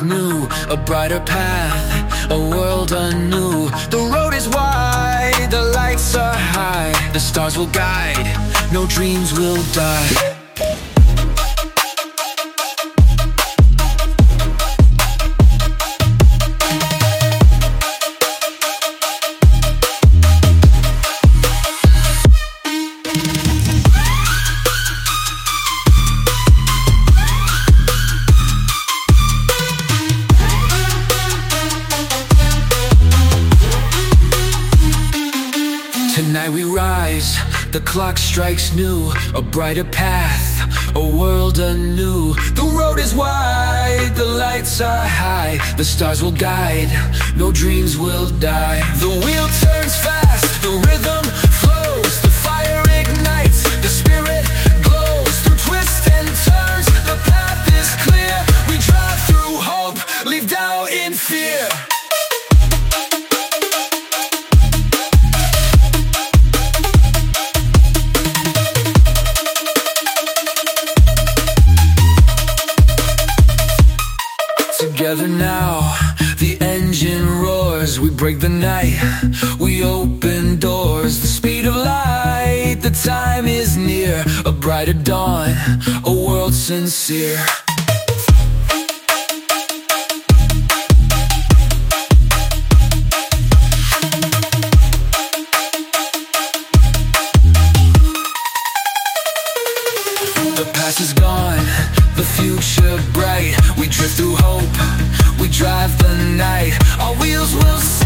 new, a brighter path, a world anew. The road is wide, the lights are high, the stars will guide, no dreams will die. Tonight we rise, the clock strikes new, a brighter path, a world anew. The road is wide, the lights are high, the stars will guide, no dreams will die. The wheel turns fast, the rhythm flows, the fire ignites, the spirit glows. Through twists and turns, the path is clear. We drive through hope, leave doubt in fear. Together now, the engine roars. We break the night, we open doors. The speed of light, the time is near. A brighter dawn, a world sincere. The past is gone, the future bright. We drift through hope, we drive the night. Our wheels will